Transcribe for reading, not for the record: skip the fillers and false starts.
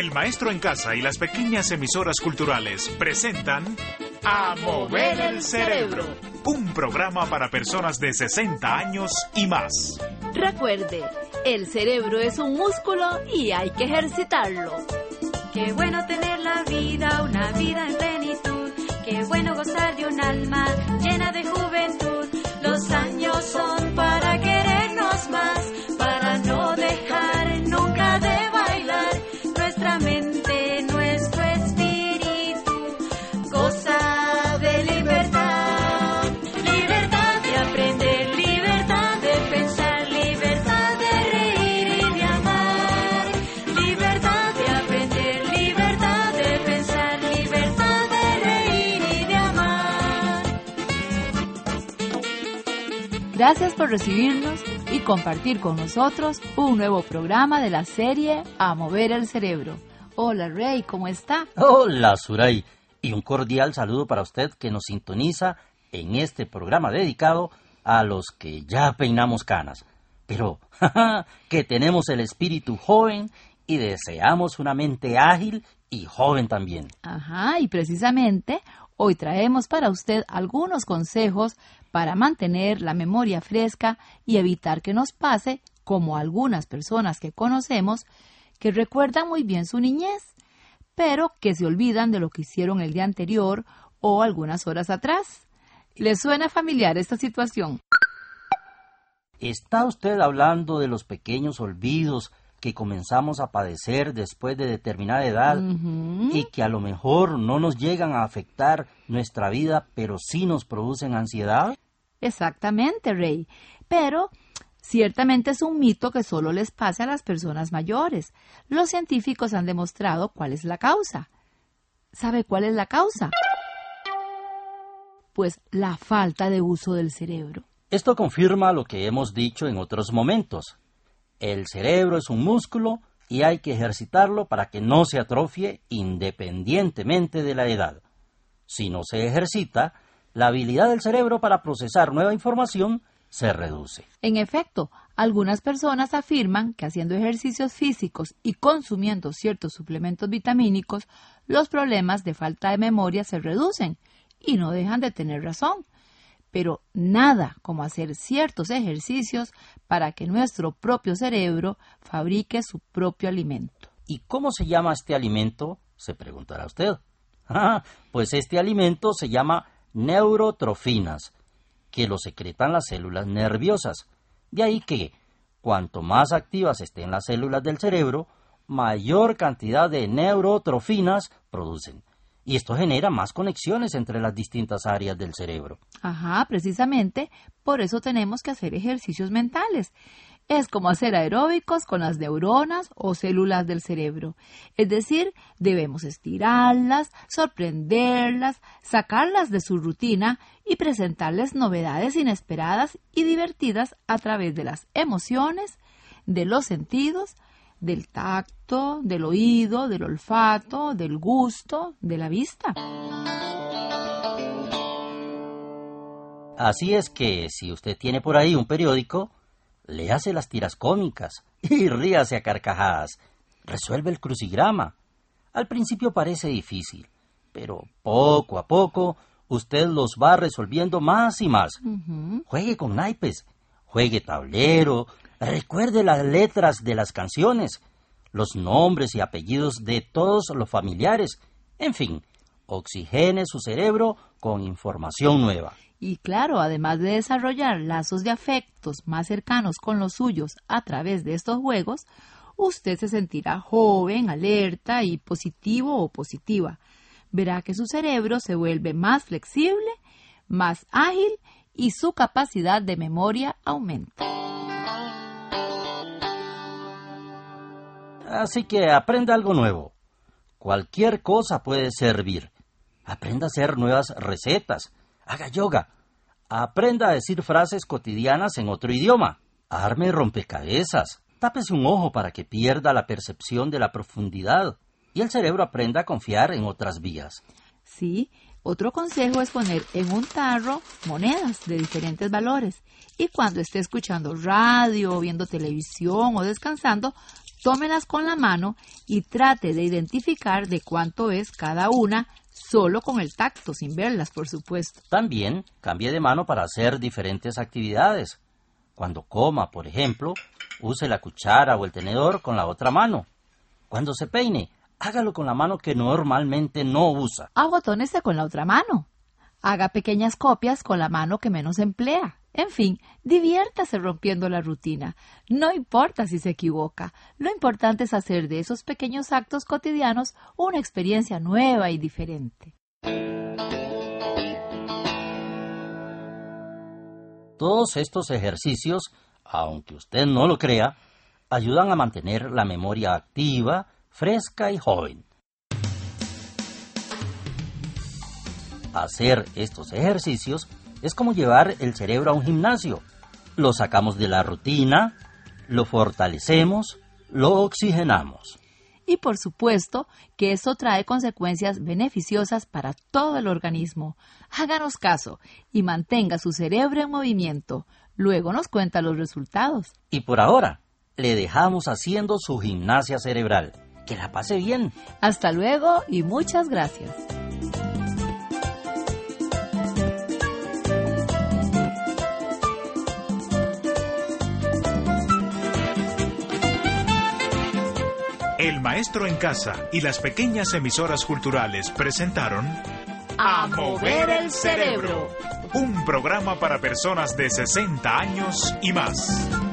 El Maestro en Casa y las pequeñas emisoras culturales presentan A Mover el Cerebro, un programa para personas de 60 años y más. Recuerde, el cerebro es un músculo y hay que ejercitarlo. Qué bueno tener la vida, una vida en plenitud. Qué bueno gozar de un alma llena de juventud. Los años son para querernos más, para no dejar nunca de bailar. Nuestra mente, nuestro espíritu goza de libertad. Libertad de aprender, libertad de pensar, libertad de reír y de amar. Libertad de aprender, libertad de pensar, libertad de reír y de amar. Gracias por recibirnos y compartir con nosotros un nuevo programa de la serie A Mover el Cerebro. Hola Rey, ¿cómo está? Hola Suray, y un cordial saludo para usted que nos sintoniza en este programa dedicado a los que ya peinamos canas, pero que tenemos el espíritu joven y deseamos una mente ágil y joven también. Ajá, y precisamente hoy traemos para usted algunos consejos para mantener la memoria fresca y evitar que nos pase como algunas personas que conocemos que recuerdan muy bien su niñez, pero que se olvidan de lo que hicieron el día anterior o algunas horas atrás. ¿Le suena familiar esta situación? ¿Está usted hablando de los pequeños olvidos que comenzamos a padecer después de determinada edad y que a lo mejor no nos llegan a afectar nuestra vida, pero sí nos producen ansiedad? Exactamente, Rey. Pero ciertamente es un mito que solo les pasa a las personas mayores. Los científicos han demostrado cuál es la causa. ¿Sabe cuál es la causa? Pues la falta de uso del cerebro. Esto confirma lo que hemos dicho en otros momentos. El cerebro es un músculo y hay que ejercitarlo para que no se atrofie independientemente de la edad. Si no se ejercita, la habilidad del cerebro para procesar nueva información se reduce. En efecto, algunas personas afirman que haciendo ejercicios físicos y consumiendo ciertos suplementos vitamínicos, los problemas de falta de memoria se reducen y no dejan de tener razón. Pero nada como hacer ciertos ejercicios para que nuestro propio cerebro fabrique su propio alimento. ¿Y cómo se llama este alimento?, se preguntará usted. Pues este alimento se llama neurotrofinas, que lo secretan las células nerviosas. De ahí que, cuanto más activas estén las células del cerebro, mayor cantidad de neurotrofinas producen. Y esto genera más conexiones entre las distintas áreas del cerebro. Ajá, precisamente por eso tenemos que hacer ejercicios mentales. Es como hacer aeróbicos con las neuronas o células del cerebro. Es decir, debemos estirarlas, sorprenderlas, sacarlas de su rutina y presentarles novedades inesperadas y divertidas a través de las emociones, de los sentidos, del tacto, del oído, del olfato, del gusto, de la vista. Así es que, si usted tiene por ahí un periódico, léase las tiras cómicas y ríase a carcajadas. Resuelve el crucigrama. Al principio parece difícil, pero poco a poco usted los va resolviendo más y más. Juegue con naipes, juegue tablero, recuerde las letras de las canciones, los nombres y apellidos de todos los familiares. En fin, oxigene su cerebro con información nueva. Y claro, además de desarrollar lazos de afectos más cercanos con los suyos a través de estos juegos, usted se sentirá joven, alerta y positivo o positiva. Verá que su cerebro se vuelve más flexible, más ágil y su capacidad de memoria aumenta. Así que aprenda algo nuevo. Cualquier cosa puede servir. Aprenda a hacer nuevas recetas. Haga yoga. Aprenda a decir frases cotidianas en otro idioma. Arme rompecabezas. Tápese un ojo para que pierda la percepción de la profundidad y el cerebro aprenda a confiar en otras vías. Sí, otro consejo es poner en un tarro monedas de diferentes valores y cuando esté escuchando radio, viendo televisión o descansando, Tómelas con la mano y trate de identificar de cuánto es cada una, solo con el tacto, sin verlas, por supuesto. También cambie de mano para hacer diferentes actividades. Cuando coma, por ejemplo, use la cuchara o el tenedor con la otra mano. Cuando se peine, hágalo con la mano que normalmente no usa. Abotónese con la otra mano. Haga pequeñas copias con la mano que menos emplea. En fin, diviértase rompiendo la rutina. No importa si se equivoca. Lo importante es hacer de esos pequeños actos cotidianos una experiencia nueva y diferente. Todos estos ejercicios, aunque usted no lo crea, ayudan a mantener la memoria activa, fresca y joven. Hacer estos ejercicios es como llevar el cerebro a un gimnasio. Lo sacamos de la rutina, lo fortalecemos, lo oxigenamos. Y por supuesto que eso trae consecuencias beneficiosas para todo el organismo. Háganos caso y mantenga su cerebro en movimiento. Luego nos cuenta los resultados. Y por ahora, le dejamos haciendo su gimnasia cerebral. Que la pase bien. Hasta luego y muchas gracias. El Maestro en Casa y las pequeñas emisoras culturales presentaron A Mover el Cerebro, un programa para personas de 60 años y más.